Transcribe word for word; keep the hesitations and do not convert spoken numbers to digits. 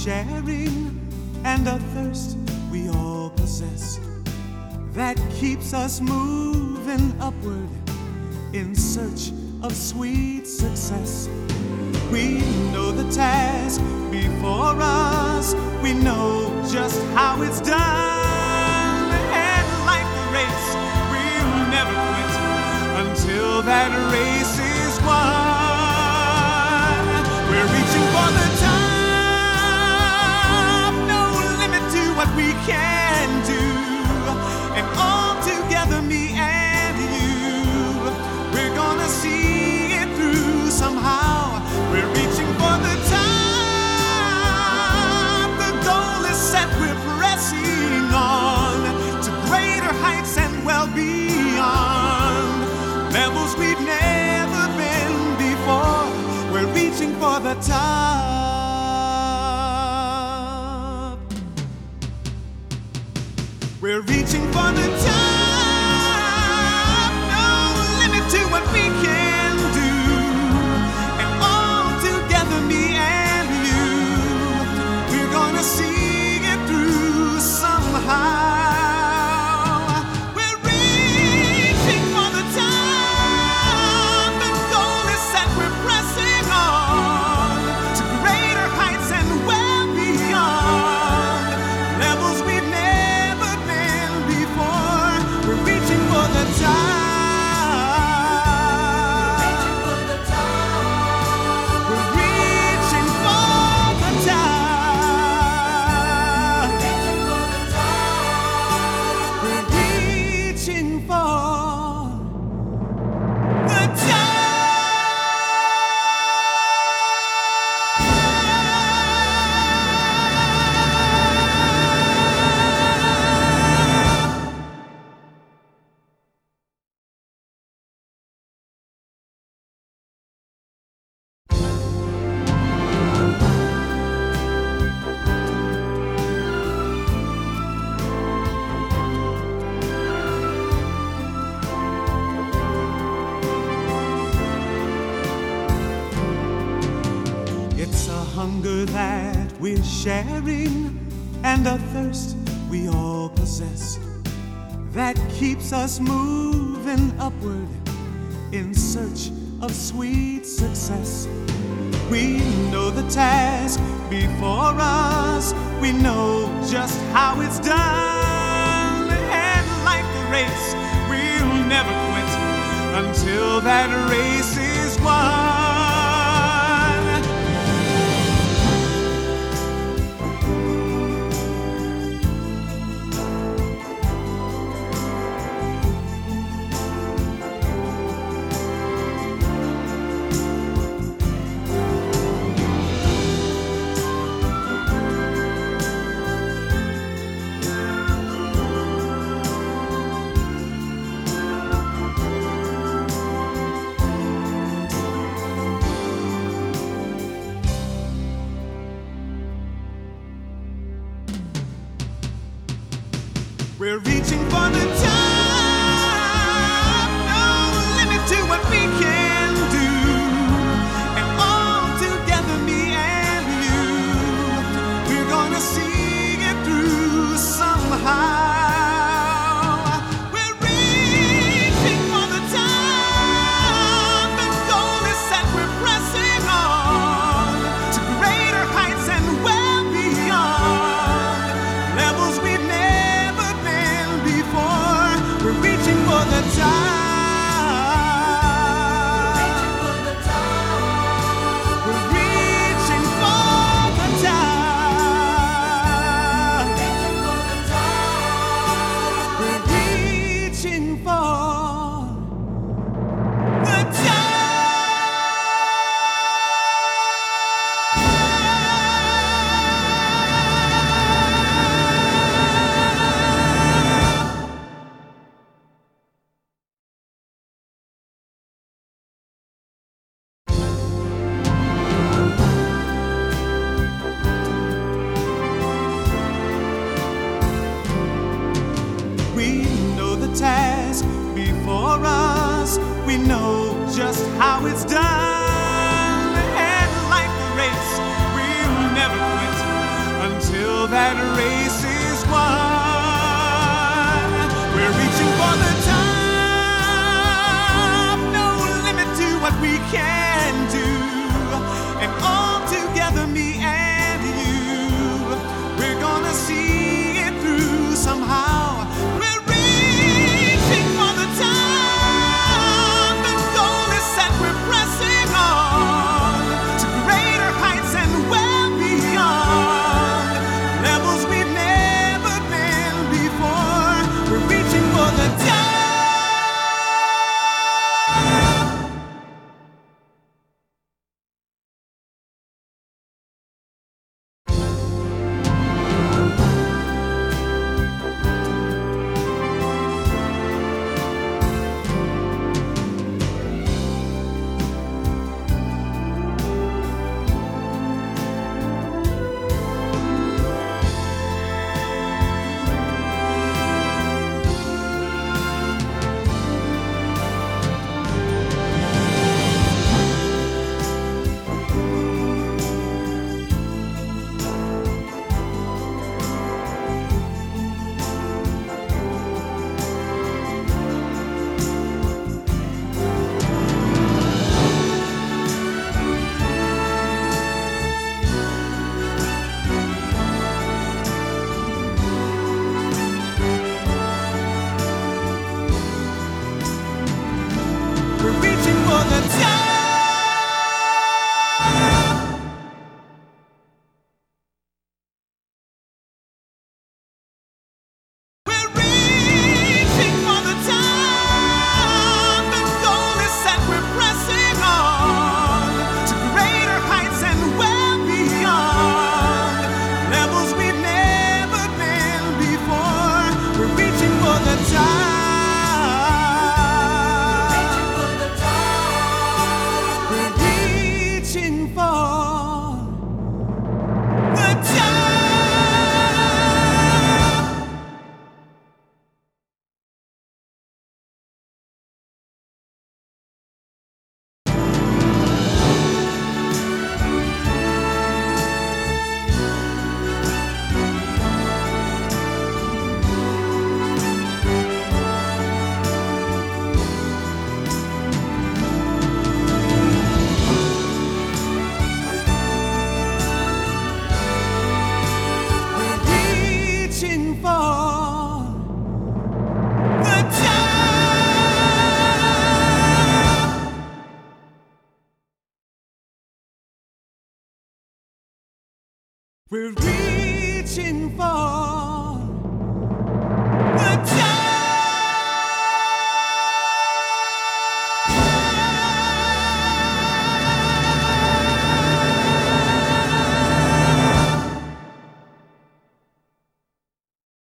sharing, and a thirst we all possess that keeps us moving upward in search of sweet success. We know the task before us, we know just how it's done, and like the race, we'll never quit until that race is won. We're reaching for the top, no limit to what we can do, and all together, me and you, we're gonna see it through somehow. We're reaching for the top, the goal is set, we're pressing on to greater heights and well beyond, levels we've never been before. We're reaching for the top. We're reaching for the top, no limit to what we can do, and all together, me and you, we're gonna see it through somehow. We're reaching for the top, the goal is set, we're pressing on to greater heights and well beyond, levels we've never been before. We're reaching for the top. We're reaching for the top. We're reaching for the top. It's a hunger that we're sharing, and a thirst we all possess that keeps us moving upward in search of sweet success. We know the task before us, we know just how it's done, and like the race, we'll never quit until that race is won. We're reaching for the top, no limit to what we can do, and all together, me and you, we're gonna see it through somehow. We're reaching for the top, the goal is set, we're pressing on to greater heights and well beyond, levels we've never been before. We're reaching for the top. We're reaching for the top. We're reaching for the top. We know the task before us, we know just how it's done, and like the race, we'll never quit that race is won. We're reaching for the top, no limit to what we can do. And all together, me and you, we're gonna see it through somehow. We're reaching for the top, the goal is set, we're pressing on to greater heights and well beyond, levels we've never been before. We're reaching for the top. We're reaching for the top. We're reaching for the top. The goal is set, we're pressing on to greater heights and well beyond, levels we've never been before. We're reaching for the top. We're reaching for